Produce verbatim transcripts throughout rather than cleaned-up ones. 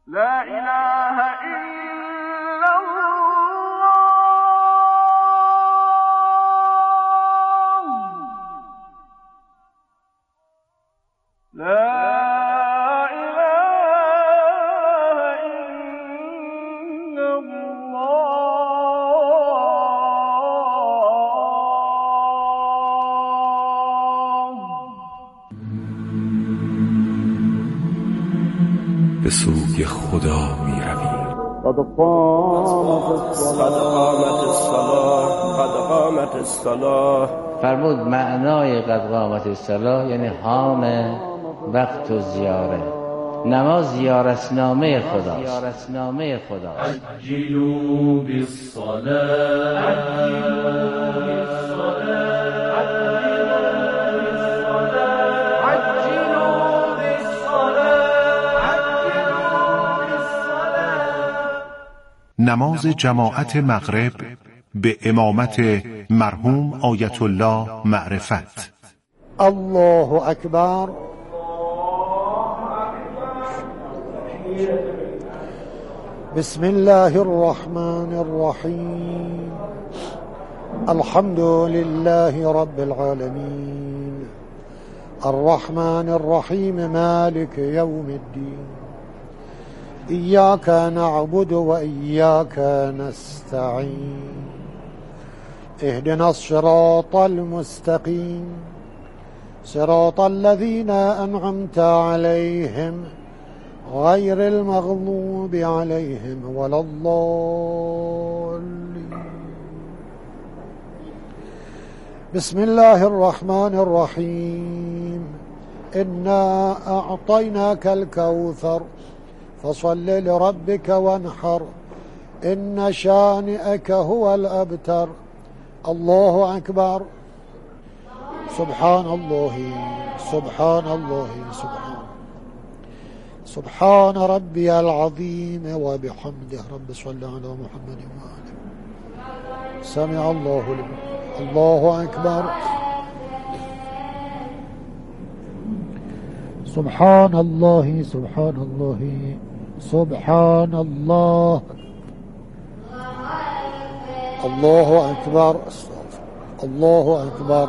لا إله إلا الله لا به سوی خدا می رویم. قد قامت الصلاة قد قامت الصلاة. فرمود معنای قد قامت الصلاة یعنی حان وقت و زیاره. نماز زیارتنامه خدا. زیارتنامه خدا. عجلوا بالصلاة عجلوا بالصلاة نماز جماعت مغرب به امامت مرحوم آیت الله معرفت. الله اکبر. بسم الله الرحمن الرحیم. الحمد لله رب العالمین الرحمن الرحیم مالک یوم الدین إياك نعبد وإياك نستعين اهدنا الصراط المستقيم صراط الذين أنعمت عليهم غير المغضوب عليهم ولا الضالين. بسم الله الرحمن الرحيم. إنا أعطيناك الكوثر فصل لربك وانحر إن شانئك هو الأبتر. الله أكبر. سبحان الله سبحان الله سبحان سبحان ربي العظيم وبحمده. رب صل على محمد وآله. سمع الله لمن. الله أكبر. سبحان الله سبحان الله سبحان الله. الله أكبر. الله أكبر.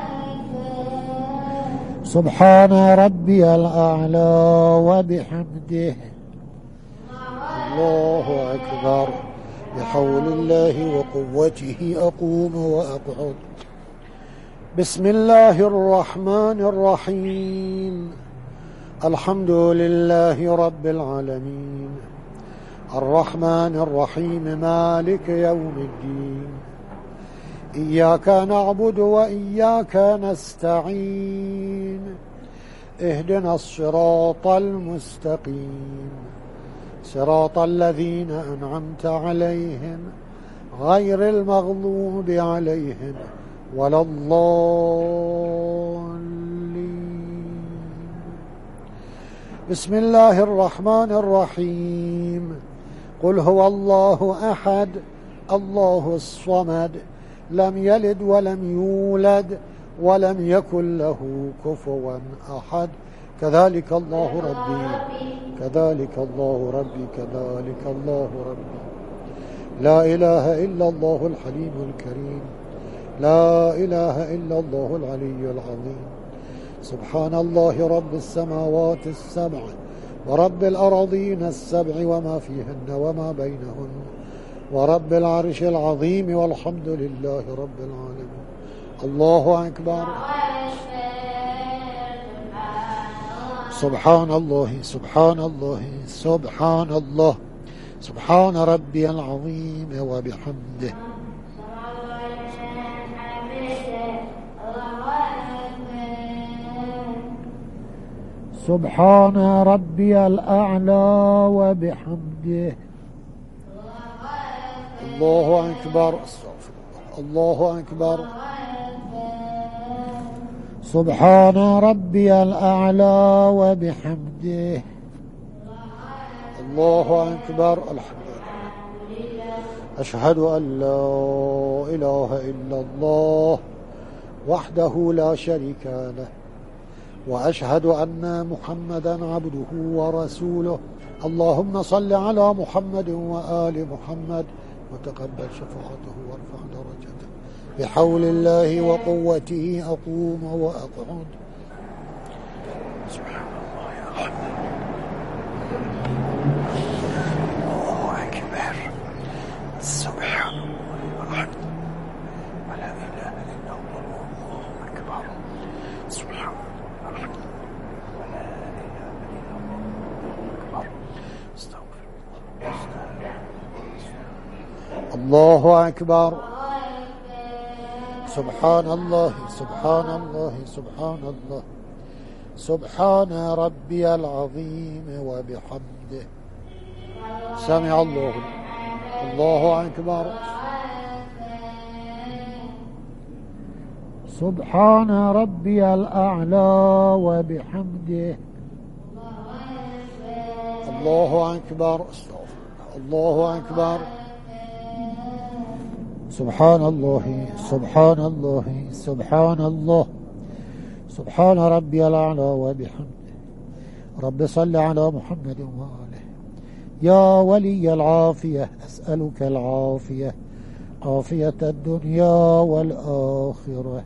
سبحان ربي الأعلى وبحمده. الله أكبر. بحول الله وقوته أقوم وأقعد. بسم الله الرحمن الرحيم. الحمد لله رب العالمين الرحمن الرحيم مالك يوم الدين إياك نعبد وإياك نستعين اهدنا الصراط المستقيم صراط الذين أنعمت عليهم غير المغضوب عليهم ولا الضالين. بسم الله الرحمن الرحيم. قل هو الله أحد الله الصمد لم يلد ولم يولد ولم يكن له كفوا أحد. كذلك الله ربي كذلك الله ربي كذلك الله ربي. لا إله إلا الله الحليم الكريم لا إله إلا الله العلي العظيم. سبحان الله رب السماوات السبع ورب الأراضين السبع وما فيهن وما بينهن ورب العرش العظيم والحمد لله رب العالمين. الله أكبر. سبحان الله سبحان الله سبحان الله سبحان ربي العظيم وبحمده. سبحان ربي الأعلى وبحمده. الله أكبر. الله أكبر. سبحان ربي الأعلى وبحمده. الله أكبر. الحمد لله. أشهد أن لا إله إلا الله وحده لا شريك له وأشهد أن محمدا عبده ورسوله. اللهم صل على محمد وآل محمد وتقبل شفاعته وارفع درجته. بحول الله وقوته أقوم وأقعد. سبحان الله يا رحمن. الله أكبر. سبحان الله يا رحمن. ولا إله إلا الله. الله أكبر. سبحان الله يا رحمن. ولا إله إلا الله. أكبر. استغفر الله. الله أكبر. سبحان الله سبحان الله سبحان الله. سبحان ربي العظيم وبحمده. سمع الله. الله أكبر. سبحان ربي الأعلى وبحمده. الله أكبر. الله أكبر. سبحان الله سبحان الله سبحان الله. سبحان ربي الأعلى وبحمده. رب صل على محمد وآله. يا ولي العافية أسألك العافية عافية الدنيا والآخرة.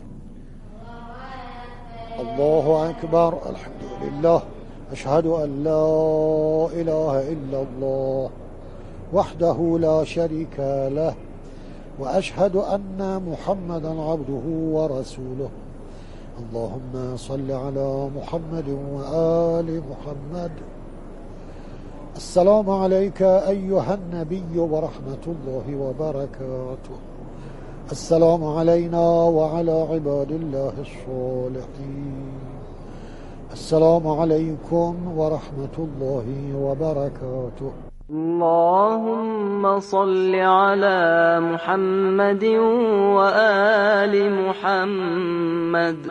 الله أكبر. الحمد لله. أشهد أن لا إله إلا الله وحده لا شريك له وأشهد أن محمدا عبده ورسوله. اللهم صل على محمد وآل محمد. السلام عليك أيها النبي ورحمة الله وبركاته. السلام علينا وعلى عباد الله الصالحين. السلام عليكم ورحمة الله وبركاته. اللهم صل على محمد وآل محمد.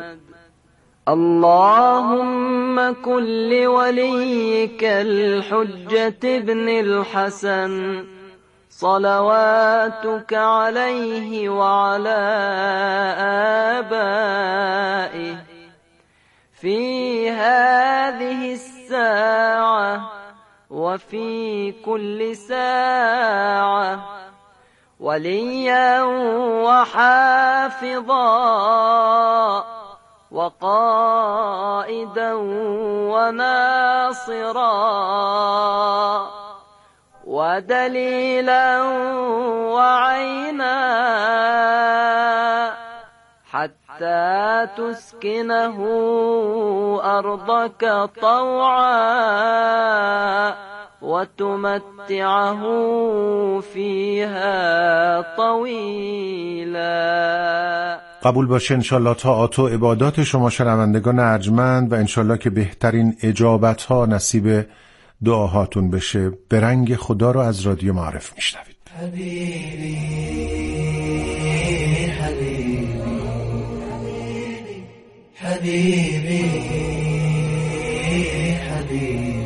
اللهم كن لوليك الحجة ابن الحسن صلواتك عليه وعلى آبائه في هذه الساعة وفي كل ساعة وليا وحافظا وقائدا وناصرا ودليلا وعينا حتى تسكنه أرضك طوعا وتمتعه فيها طويلا. قبول باشه انشالله طاعات و عبادات شما شنوندگان ارجمند و انشالله که بهترین اجابت ها نصیب دعاهاتون بشه. به رنگ خدا رو از رادیو معارف میشنوید. حبیبی حبیبی حبیبی حبیبی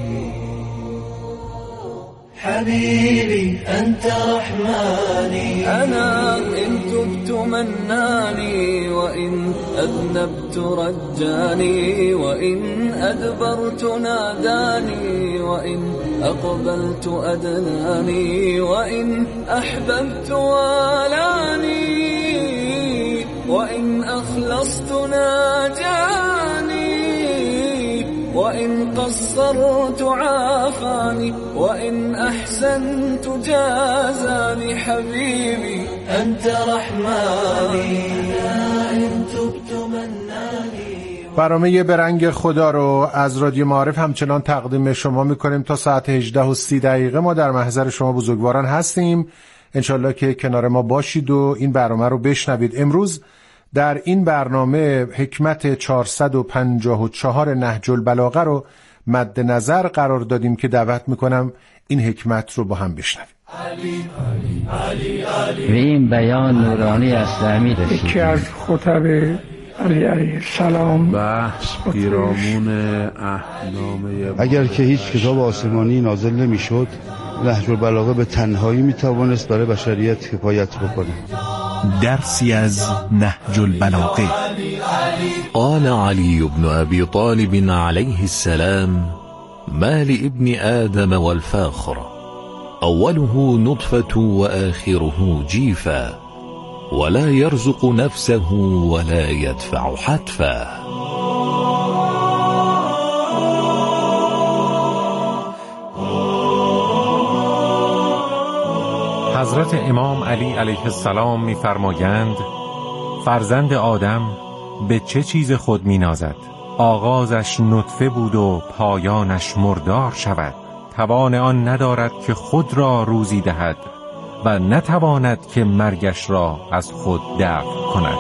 حبيبي أنت رحماني. أنا إن تبت مناني وإن أذنبت رجاني وإن أدبرت ناداني وإن أقبلت أدناني وإن أحببت والاني وإن أخلصت ناجاني وإن قصرت عافاني وإن أحسنت جازاني. حبيبي أنت رحماني إن تبت مناني. برنامه به رنگ خدا رو از رادیو معارف همچنان تقدیم شما میکنیم تا ساعت هجده و سی دقیقه. ما در محضر شما بزرگواران هستیم. انشالله که کنار ما باشید و این برنامه رو بشنوید. امروز در این برنامه حکمت چهارصد و پنجاه و چهار نهج البلاغه رو مد نظر قرار دادیم که دعوت میکنم این حکمت رو با هم بشنویم. به این بیان نورانی اسلامی رسید. یکی از خطب علی علیه السلام بحث پیرامون احنامه. اگر که هیچ کتاب آسمانی نازل نمیشد، نهج البلاغه به تنهایی میتوانست برای بشریت کفایت بکنه. درسی از نهج البلاغه، قال علي بن أبي طالب عليه السلام: ما لابن آدم والفاخر، أوله نطفة وآخره جيفا، ولا يرزق نفسه ولا يدفع حتفا. حضرت امام علی علیه السلام می‌فرمایند: فرزند آدم به چه چیز خود می‌نازد؟ آغازش نطفه بود و پایانش مردار شود. توان آن ندارد که خود را روزی دهد و نتواند که مرگش را از خود دفع کند.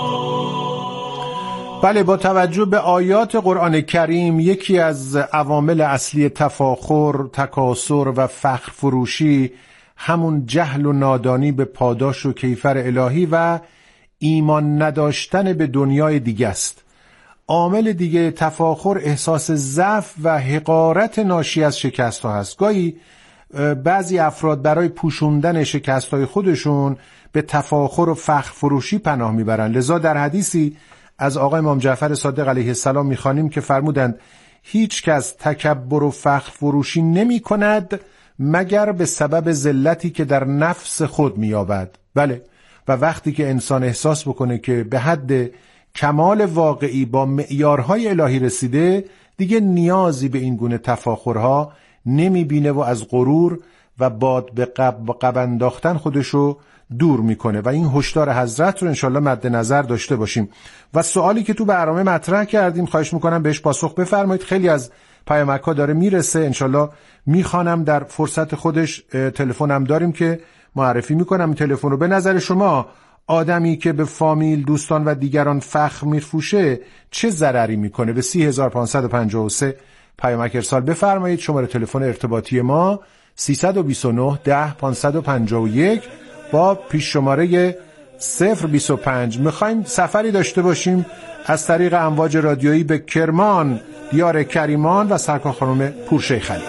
بله، با توجه به آیات قرآن کریم یکی از عوامل اصلی تفاخر، تکاسر و فخر فروشی همون جهل و نادانی به پاداش و کیفر الهی و ایمان نداشتن به دنیای دیگه است. عامل دیگه تفاخر احساس ضعف و حقارت ناشی از شکست ها هست. گاهی بعضی افراد برای پوشوندن شکست های خودشون به تفاخر و فخر فروشی پناه میبرن. لذا در حدیثی از آقای امام جعفر صادق علیه السلام میخوانیم که فرمودند: هیچ کس تکبر و فخر فروشی نمی کند مگر به سبب ذلتی که در نفس خود مییابد. بله، و وقتی که انسان احساس بکنه که به حد کمال واقعی با معیارهای الهی رسیده، دیگه نیازی به این گونه تفاخرها نمیبینه و از غرور و باد به قب و قب انداختن خودشو دور میکنه و این هشدار حضرت رو انشالله مد نظر داشته باشیم. و سوالی که تو برنامه مطرح کردیم خواهش میکنم بهش پاسخ بفرمایید. خیلی از پیامک‌ها داره میرسه، انشالله میخوانم در فرصت خودش. تلفنم داریم که معرفی میکنم. این تلفن رو به نظر شما آدمی که به فامیل، دوستان و دیگران فخر میفروشه چه ضرری میکنه؟ به سی هزار و پانصد و پنجاه و سه پیامک ارسال بفرمایید. شماره تلفن ارتباطی ما سیصد و بیست و نه ده پانصد و پنجاه و یک با پیش شماره صفر بیست و پنج. میخوایم سفری داشته باشیم از طریق امواج رادیویی به کرمان، دیار کریمان و سرکار خانم پورشیخ علی.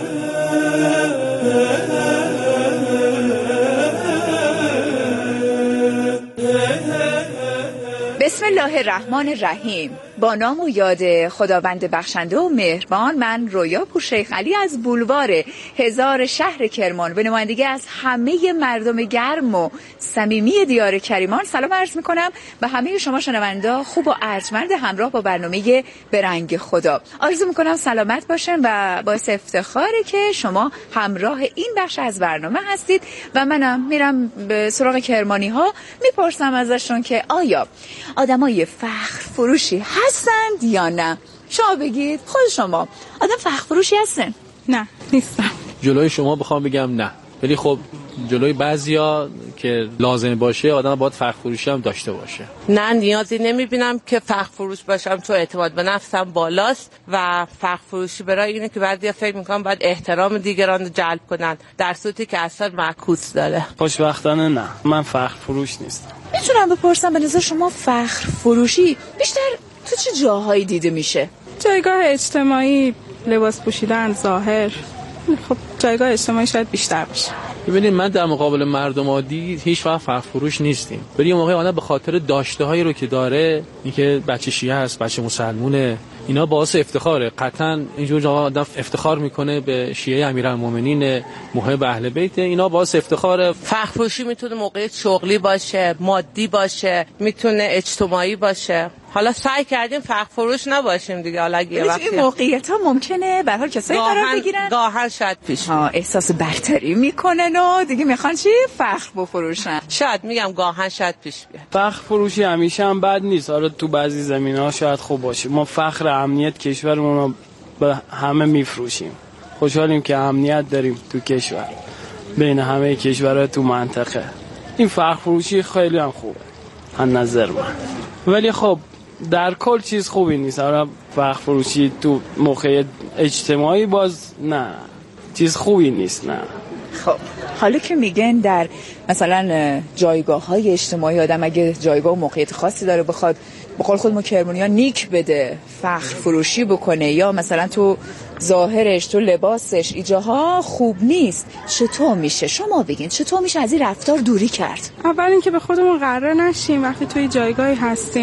بسم الله الرحمن الرحیم. با نام و یاد خداوند بخشنده و مهربان، من رویا پورشیخ علی از بولوار هزار شهر کرمان به نمایندگی از همه مردم گرم و صمیمی دیار کریمان سلام عرض میکنم و همه شما شنونده خوب و ارجمند همراه با برنامه برنگ خدا. آرزو میکنم سلامت باشن و باعث افتخاره که شما همراه این بخش از برنامه هستید و منم میرم به سراغ کرمانی ها میپرسم ازشون که آیا آدمای فخر فروشی هستند یا نه؟ شما بگید، خود شما آدم فخر فروشی هستن؟ نه، نیستم. جلوی شما بخوام بگم نه، ولی خب جلوی بعضیا که لازم باشه آدم باید فخر فروشی هم داشته باشه. نه، نیازی نمیبینم که فخر فروش باشم، چون اعتماد به نفسم بالاست و فخر فروشی برای اینه که بعضیا فکر میکنن باید احترام دیگران رو جلب کنن، در صورتی که اصلا معکوس داره. خوشبختانه نه، من فخر فروش نیستم. میتونم بپرسم به نظر شما فخر فروشی بیشتر تو چه جاهایی دیده میشه؟ جایگاه اجتماعی، لباس پوشیدن، ظاهر. خب جایگاه اجتماعی شاید بیشتر باشه. ببینید، من در مقابل مردم عادی هیچ وقت فخر فروش نیستیم، ولی یه موقع آدم به خاطر داشته هایی رو که داره، اینکه بچه شیعه است، بچه مسلمونه، اینا باعث افتخاره. قطعاً اینجور آدم افتخار میکنه به شیعه امیرالمومنین محب اهل بیت، اینا باعث افتخاره. فخر فروشی میتونه موقع شغلی باشه، مادی باشه، میتونه اجتماعی باشه. حالا سعی کردیم فخر فروش نباشیم دیگه. حالا یه وقتی این موقعیت ها ممکنه به هر کسایی قرار بگیرن، گاهن شاید پیش ها احساس برتری میکنن و دیگه میخوان چی؟ فخر بفروشن. شاید میگم گاهن شاید پیش بیاد. فخر فروشی همیشه هم بد نیست، حالا تو بعضی زمینه‌ها شاید خوب باشه. ما فخر امنیت کشورمون رو به همه میفروشیم. خوشحالیم که امنیت داریم تو کشور، بین همه کشورها تو منطقه. این فخر فروشی خیلی هم خوبه از نظر من، ولی خب در کل چیز خوبی نیست. حالا فخر فروشی تو موقع اجتماعی باز نه، چیز خوبی نیست. نه. خب حالا که میگن در مثلا جایگاه های اجتماعی آدم اگه جایگاه و موقعیت خاصی داره بخواد به قول خود ما کرمانی‌ها نیک بده، فخر فروشی بکنه، یا مثلا تو ظاهرش، تو لباسش، ایجاها خوب نیست، چطور میشه؟ شما بگین چطور میشه از این رفتار دوری کرد؟ اول اینکه به خودمون قرار نشیم وقتی توی جایگاهی هستیم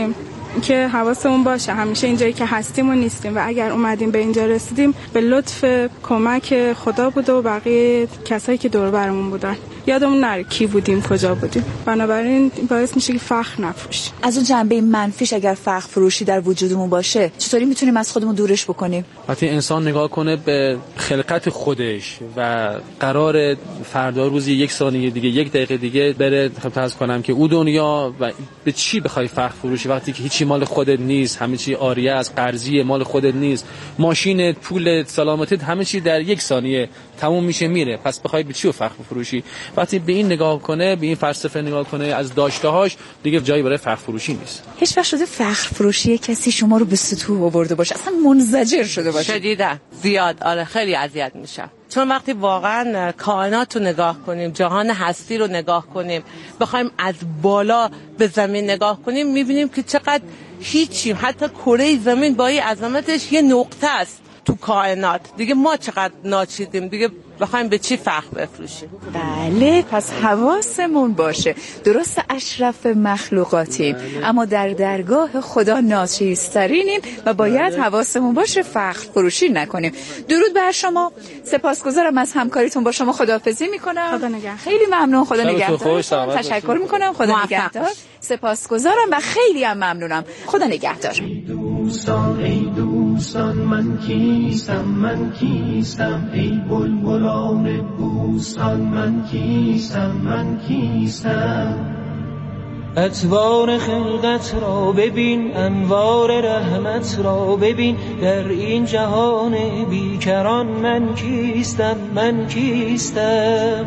که حواسمون باشه همیشه اینجایی که هستیم و نیستیم و اگر اومدیم به اینجا رسیدیم به لطف کمک خدا بود و بقیه کسایی که دور برمون بودن. یادمون نره کی بودیم کجا بودیم. بنابراین باعث میشه که فخر نفروشیم. از اون جنبه منفیش اگر فخر فروشی در وجودمون باشه چطوری میتونیم از خودمون دورش بکنیم؟ وقتی انسان نگاه کنه به خلقت خودش و قرار فردا روزی یک ثانیه دیگه یک دقیقه دیگه بره، فرض کنم که او دنیا و به چی بخوای فخر فروشی وقتی که هیچی مال خودت نیست، همه چی عاریه از قرضی مال خودت نیست، ماشین، پول، سلامتت، همه چی در یک ثانیه تموم میشه میره، پس بخوای به چی فخر فروشی؟ وقتی به این نگاه کنه، به این فلسفه نگاه کنه از داشته‌هاش، دیگه جایی برای فخر فروشی نیست. هیچ وقت شده فخر فروشی کسی شما رو به سطوح آورده باشه، اصلا منزجر شده باشه؟ شدیداً زیاد، آره خیلی اذیت میشم. چون وقتی واقعا کائنات رو نگاه کنیم، جهان هستی رو نگاه کنیم، بخوایم از بالا به زمین نگاه کنیم، میبینیم که چقدر هیچیم، حتی کره زمین با این عظمتش یه نقطه است تو کائنات. دیگه ما چقدر ناچیدیم، دیگه بخوایم به چی فخر بفروشیم؟ بله، پس حواسمون باشه. درست اشرف مخلوقاتیم، اما در درگاه خدا ناچیزترینیم و باید حواسمون باشه فخر فروشی نکنیم. درود بر شما، سپاسگزارم از همکاریتون با شما، خداحافظی میکنم. خدا نگهدار. خیلی ممنون، خدا نگهدار. تشکر میکنم، خدا نگهدار. سپاسگزارم و خیلی هم ممنونم. خدا نگهدار. دوستان ای دوستان من کیستم، من کیستم ای بلبلان بوستان، من کیستم، من کیستم. اطوار خلقت را ببین، انوار رحمت را ببین، در این جهان بیکران من کیستم، من کیستم.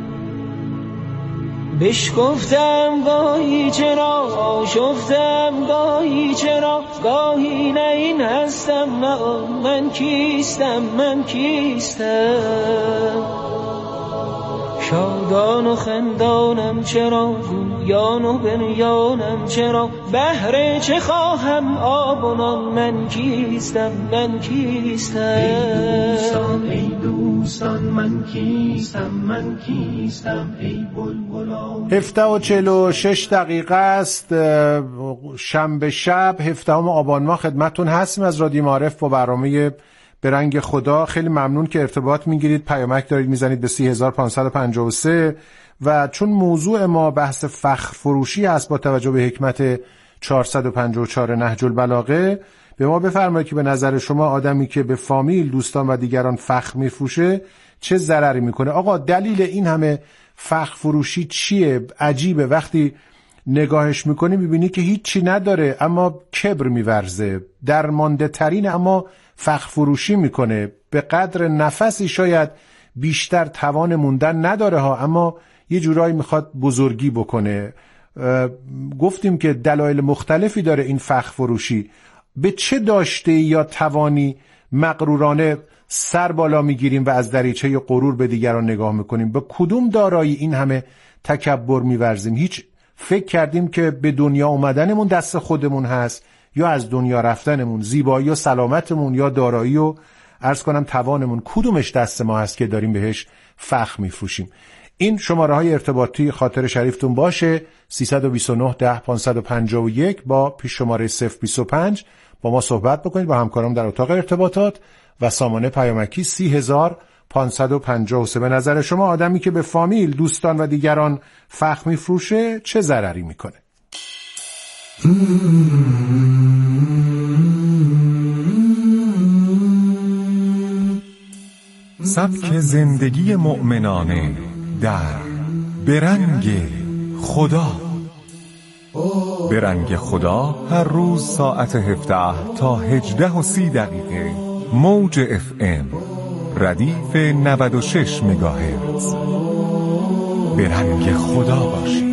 بشکفتم گاهی چرا، آشفتم گاهی چرا، گاهی نه این هستم نه من کیستم، من کیستم. شادان و خندانم چرا، گویان و بنیانم چرا، بهره چه خواهم آبونان من کیستم، من کیستم. ای دوستان ای دوستان من کیستم، من کیستم ای بلبلان. هفده و چهل و شش دقیقه است، شنبه شب هفدهم آبان ماه خدمتتون هستیم از رادیو معارف با برنامه به رنگ خدا. خیلی ممنون که ارتباط میگیرید، پیامک دارید میزنید به سی هزار و پانصد و پنجاه و سه و چون موضوع ما بحث فخر فروشی است با توجه به حکمت چهارصد و پنجاه و چهار نهج البلاغه، به ما بفرمایید که به نظر شما آدمی که به فامیل، دوستان و دیگران فخر میفروشه چه ضرری میکنه؟ آقا دلیل این همه فخر فروشی چیه؟ عجیبه وقتی نگاهش میکنی میبینی که هیچی نداره اما کبر میورزه، درمانده ترین اما فخر فروشی میکنه، به قدر نفسی شاید بیشتر توان موندن نداره ها، اما یه جورایی میخواد بزرگی بکنه. گفتیم که دلایل مختلفی داره این فخر فروشی. به چه داشته یا توانی مغرورانه سر بالا میگیریم و از دریچه غرور به دیگران نگاه میکنیم؟ به کدوم دارایی این همه تکبر میورزیم؟ هیچ فکر کردیم که به دنیا اومدنمون دست خودمون هست یا از دنیا رفتنمون؟ زیبایی و سلامتمون یا دارایی و عرض کنم توانمون کدومش دست ما هست که داریم بهش فخر میفروشیم؟ این شماره های ارتباطی خاطر شریفتون باشه، سیصد و بیست و نه ده پانصد و پنجاه و یک با پیش شماره صفر بیست و پنج با ما صحبت بکنید، با همکارم در اتاق ارتباطات و سامانه پیامکی سی هزار و پانصد و پنجاه و سه. به نظر شما آدمی که به فامیل، دوستان و دیگران فخر میفروشه چه ضرری میکنه؟ سبک زندگی مؤمنانه در به رنگ خدا. به رنگ خدا هر روز ساعت هفده تا هجده و سی دقیقه موج اف ام ردیف نود و شش مگاهرتز. به رنگ خدا باشید.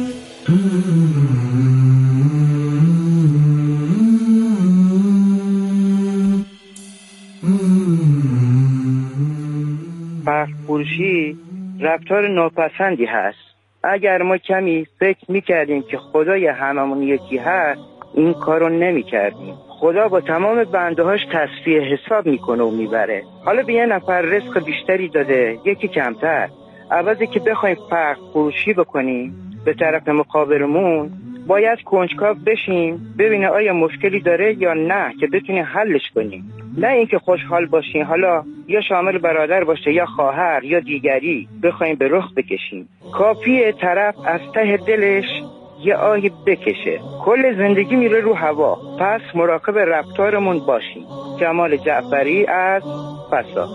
فخر فروشی رفتار ناپسندی هست. اگر ما کمی فکر میکردیم که خدای هممون یکی هست این کارو نمیکردیم. خدا با تمام بندهاش تصفیه حساب میکنه و میبره. حالا به یه نفر رزق بیشتری داده، یکی کمتر. عوضی که بخوایم فخر فروشی بکنیم به طرف مقابلمون، باید کنجکاو بشیم ببینه آیا مشکلی داره یا نه که بتونیم حلش کنیم، نه اینکه خوشحال باشیم حالا یا شامل برادر باشه یا خواهر یا دیگری بخوایم به رخ بکشیم. کافیه طرف از ته دلش یه آهی بکشه، کل زندگی میره رو هوا. پس مراقب رفتارمون باشیم. جمال جعفری از فسا.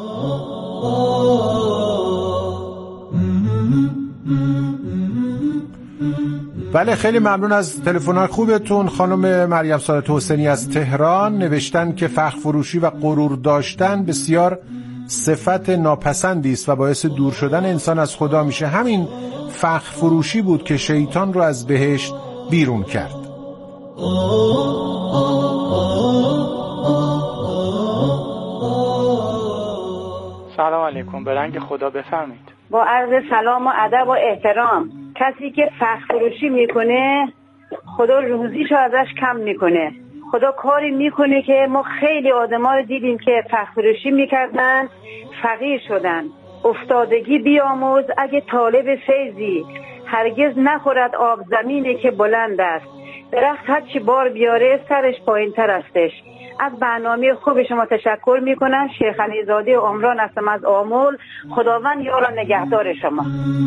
بله، خیلی ممنون از تلفن‌های خوبتون. خانم مریم سارت حسینی از تهران نوشتن که فخر فروشی و غرور داشتن بسیار صفت ناپسندی است و باعث دور شدن انسان از خدا میشه. همین فخر فروشی بود که شیطان رو از بهشت بیرون کرد. سلام علیکم، به رنگ خدا بفرمایید. با عرض سلام و ادب و احترام. کسی که فخر فروشی میکنه خدا روزیشو ازش کم میکنه. خدا کاری میکنه که ما خیلی آدما رو دیدیم که فخر فروشی میکردن فقیر شدن. افتادگی بیاموز اگه طالب فیضی، هرگز نخورد آب زمینه که بلند است. درخت هر چی بار بیاره سرش پایین تر استش. از برنامه خوب شما تشکر میکنم. شیخ علیزاده عمران هستم از آمل. خداوند یار و نگهدار شما.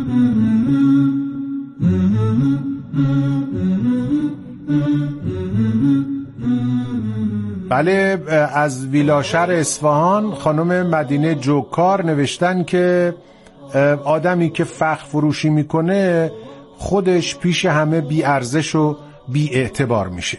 بله، از ویلاشر اصفهان خانم مدینه جوکار نوشتن که آدمی که فخر فروشی میکنه خودش پیش همه بی ارزش و بی اعتبار میشه.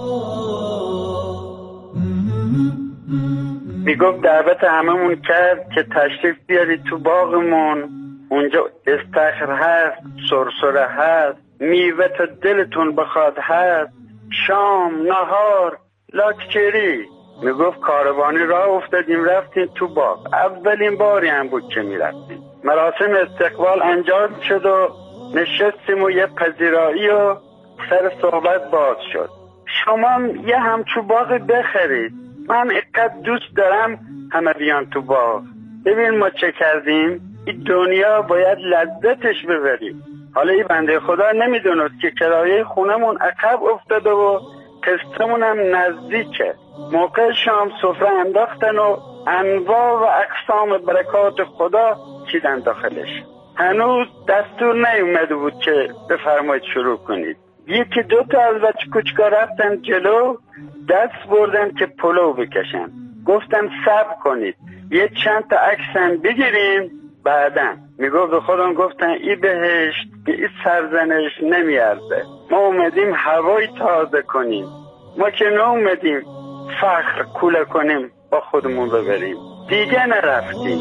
میگفت دعوت هممون کرد که تشریف بیارید تو باغمون، اونجا استخر هست، سرسره هست، میوه تا دلتون بخواد هست، شام، نهار، لاکچری. میگفت کاروانی راه افتادیم رفتیم تو باغ. اولین باری هم بود که میرفتیم. مراسم استقبال انجام شد و نشستیم و یه پذیرایی و سر صحبت باز شد. شما یه همچو باغ بخرید، من اینقدر دوست دارم همه بیان تو باغ. ببین ما چه کردیم، این دنیا باید لذتش ببریم. حالا این بنده خدا نمیدونست که کرایه خونمون عقب افتاده و قسطمون هم نزدیکه. موقع شام سفره انداختن و انواع و اقسام برکات خدا چیدن داخلش. هنوز دستور نیومده بود که بفرمایید شروع کنید. یکی دو تا از بچه کوچکا رفتن جلو، دست بردن که پلو بکشن. گفتن صبر کنید یه چند تا عکسن بگیریم بعدن. میگفت به خودم گفتن ای بهشت به این سرزنش نمیارزه. ما اومدیم هوای تازه کنیم، ما که نه اومدیم فخر کوله کنیم با خودمون ببریم. دیگه نرفتیم.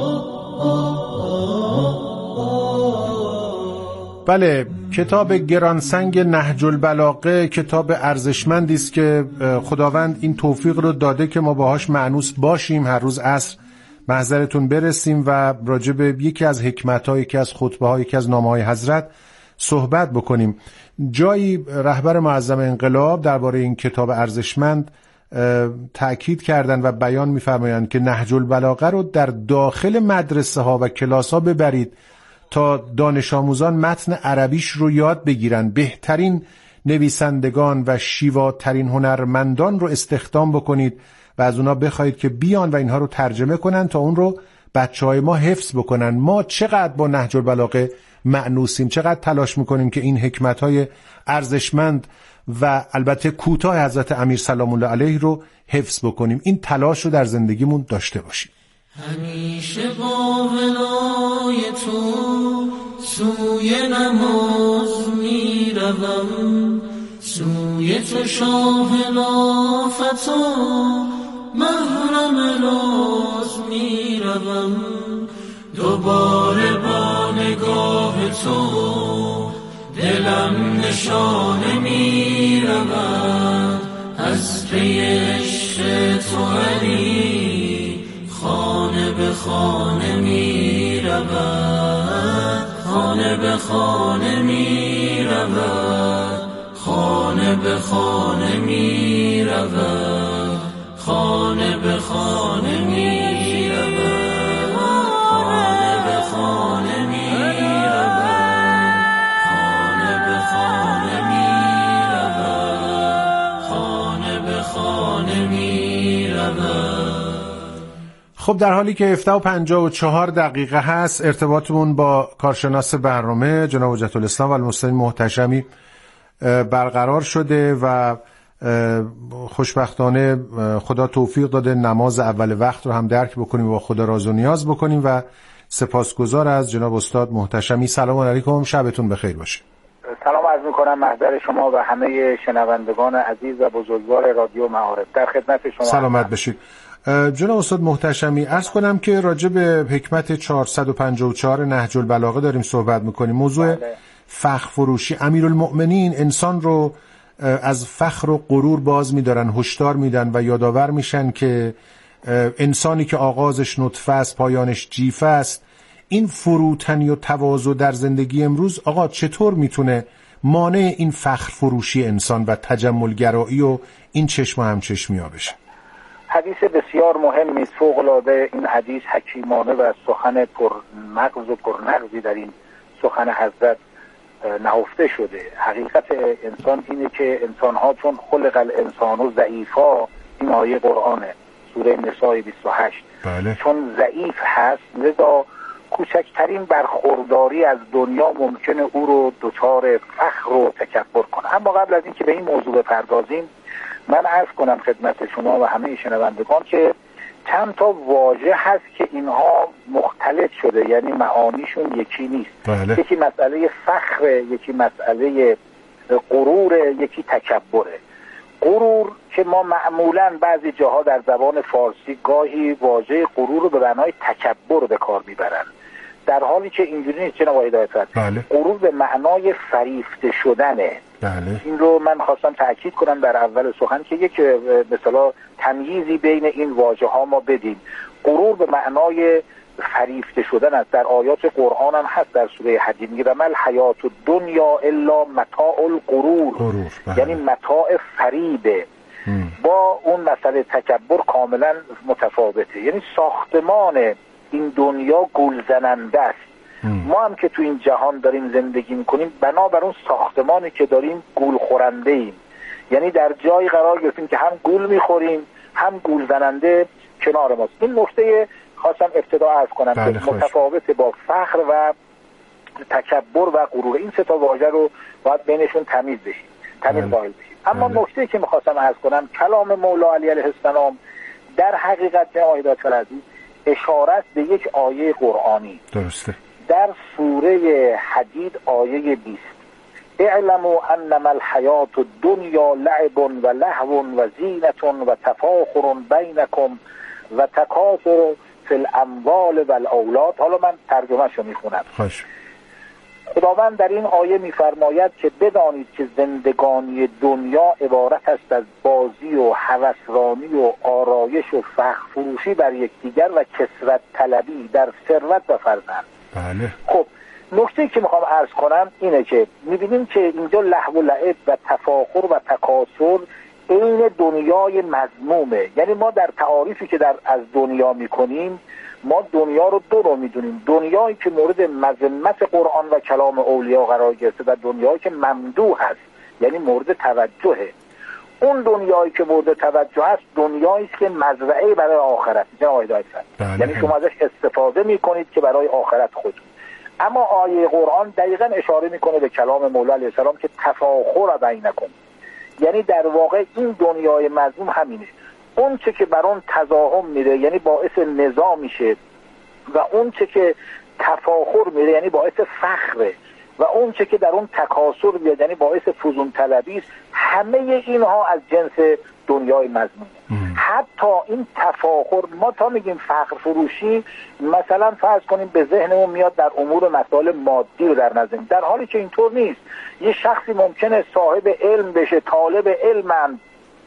بله، کتاب گرانسنگ نهج البلاغه کتاب ارزشمندی است که خداوند این توفیق رو داده که ما باهاش مانوس باشیم. هر روز عصر محضرتون برسیم و راجع به یکی از حکمت‌ها، یکی از خطبه‌ها، یکی از نامه‌های حضرت صحبت بکنیم. جایی رهبر معظم انقلاب درباره این کتاب ارزشمند تأکید کردن و بیان می‌فرمایند که نهج البلاغه رو در داخل مدرسه ها و کلاس ها ببرید تا دانش آموزان متن عربیش رو یاد بگیرن، بهترین نویسندگان و شیواترین هنرمندان رو استخدام بکنید و از اونا بخواید که بیان و اینها رو ترجمه کنن تا اون رو بچهای ما حفظ بکنن. ما چقدر با نهج البلاغه مأنوسیم، چقدر تلاش میکنیم که این حکمت‌های ارزشمند و البته کوتاه حضرت امیر سلام الله علیه رو حفظ بکنیم. این تلاش رو در زندگیمون داشته باشیم. همیشه با ولای تو سوی نماز می روم، سوی تو شاه لافتا محرم راز می روم. دوباره با نگاه تو دلم نشانه می رود، از پی عشق تو علی خانه به خانه می رود، خانه به خانه می رود، خانه به خانه می رود، خانه به خانه می رود، خانه به خانه می رود، خانه به خانه می رود. خب در حالی که هفده و پنجاه و چهار دقیقه هست، ارتباطمون با کارشناس برنامه جناب حجت الاسلام و المسلمین محتشمی برقرار شده و خوشبختانه خدا توفیق داده نماز اول وقت رو هم درک بکنیم و با خدا راز و نیاز بکنیم و سپاسگزار از جناب استاد محتشمی. سلام علیکم، شبتون بخیر باشه. سلام عرض می‌کنم محضر شما و همه شنوندگان عزیز و بزرگوار رادیو معارف. در خدمت شما. سلامت بشید. جناب استاد محتشمی، عرض کنم که راجع به حکمت چهارصد و پنجاه و چهار نهج البلاغه داریم صحبت می‌کنیم. موضوع بله. فخر فروشی. امیرالمؤمنین انسان رو از فخر و غرور باز می‌دارن، هشدار میدن و یادآور میشن که انسانی که آغازش نطفه است پایانش جیفه است. این فروتنی و تواضع در زندگی امروز آقا چطور میتونه مانع این فخر فروشی انسان و تجملگرایی و این چشم و همچشمی ها بشه؟ حدیث بسیار مهمی است، فوق‌العاده. این حدیث حکیمانه و سخن پرمغز و پرنغزی در این سخن حضرت نهفته شده. حقیقت انسان اینه که انسان‌ها چون خلق الانسان ضعیفا، این آیه قرآنه سوره نساء بیست و هشت، بله. چون ضعیف هست لذا کوچکترین برخورداری از دنیا ممکنه او رو دچار فخر و تکبر کنه. اما قبل از اینکه به این موضوع بپردازیم، من عرض کنم خدمت شما و همه شنوندگان که چند تا واژه هست که اینها مختلط شده، یعنی معانیشون یکی نیست. بله. یکی مسئله فخر، یکی مسئله غرور، یکی تکبره. غرور که ما معمولاً بعضی جاها در زبان فارسی گاهی واژه غرور رو به معنای تکبر به کار میبرن، در حالی که اینجوری نیست جناب آقای هدایت. بله. غرور به معنای فریفته شدنه. بله. این رو من خواستم تأکید کنم در اول سخن که یک مثلا تمییزی بین این واژه ها ما بدیم. غرور به معنای فریفته شدن است. در آیات قرآن هم هست، در سوره حدید میگه مل حیات الدنیا الا متاع الغرور، غرور. بله. یعنی متاع فریبه. با اون مسئله تکبر کاملا متفاوته. یعنی ساختمان این دنیا گول زننده است. ما هم که تو این جهان داریم زندگی میکنیم بنابر اون ساختمانی که داریم گول خورنده ایم، یعنی در جایی قرار گرفتیم که هم گول میخوریم هم گول زننده کنار ماست. این نکته خواستم ابتدا عرض کنم که بله متفاوت با فخر و تکبر و غرور. این سه تا واژه رو باید بینشون تمیز بشیم، تمیز قائل بشیم. اما بله. نکته که میخواستم عرض کنم، کلام مولا علی علیه السلام در حقیقت جناب هدایت العزیز اشارت به یک آیه قرآنی. درسته. در سوره حدید آیه بیست، اعلموا انما الحیات الدنیا لعب و لهو و زینت و تفاخر بینکم و تکاثر فی الاموال و الاولاد. حالا من ترجمه شو میخونم. خوش. خداوند در این آیه میفرماید که بدانید که زندگانی دنیا عبارت است از بازی و هوسرانی و آرایش و فخر فروشی بر یکدیگر و کثرت طلبی در ثروت و فرزند. بله. خب نکته که میخوام عرض کنم اینه که میبینیم که اینجا لهو و لعب و تفاخر و تکاثر این دنیای مذمومه. یعنی ما در تعاریفی که در از دنیا میکنیم، ما دنیا رو دو رو میدونیم: دنیایی که مورد مذمت قرآن و کلام اولیاء قرار گرفته و دنیایی که ممدوح هست، یعنی مورد توجهه. اون دنیایی که مورد توجه هست دنیایی است که مزرعه برای آخرت، جناب هدایت. یعنی شما ازش استفاده میکنید که برای آخرت خودتون. اما آیه قرآن دقیقاً اشاره میکنه به کلام مولا علیه السلام که تفاخر بینکم، یعنی در واقع این دنیای مذموم همینه. اون چه که بر اون تزاحم میره یعنی باعث نزاع میشه، و اون چه که تفاخر میره یعنی باعث فخره، و اون چه که در اون تکاثر میاد یعنی باعث فزون طلبی است. همه اینها از جنس دنیای مذموم. حتی این تفاخر، ما تا میگیم فخر فروشی، مثلا فرض کنیم به ذهنمون میاد در امور مسائل مادی رو در نظر، در حالی که اینطور نیست. یه شخصی ممکنه صاحب علم بشه، طالب علم،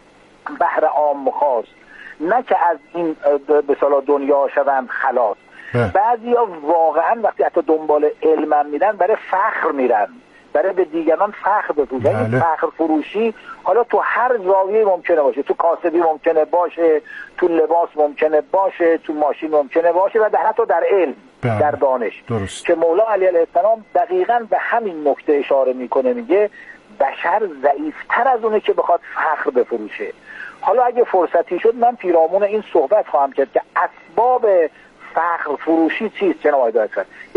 بهر عام خواست، نه که از این به صلاح دنیا شدن خلاص. بعضی ها واقعا وقتی حتی دنبال علم میرن برای فخر میرن، برای به دیگران فخر بفروشن. این فخر فروشی حالا تو هر زاویه ممکنه باشه، تو کاسبی ممکنه باشه، تو لباس ممکنه باشه، تو ماشین ممکنه باشه، و در حتی در علم، بله. در دانش. درست. که مولا علی علیه السلام دقیقاً به همین نکته اشاره میکنه، میگه بشر ضعیفتر از اونه که بخواد فخر بفروشه. حالا اگه فرصتی شد من پیرامون این صحبت خواهم کرد که اسباب فخر فروشی چیست جناب آقای دکتر.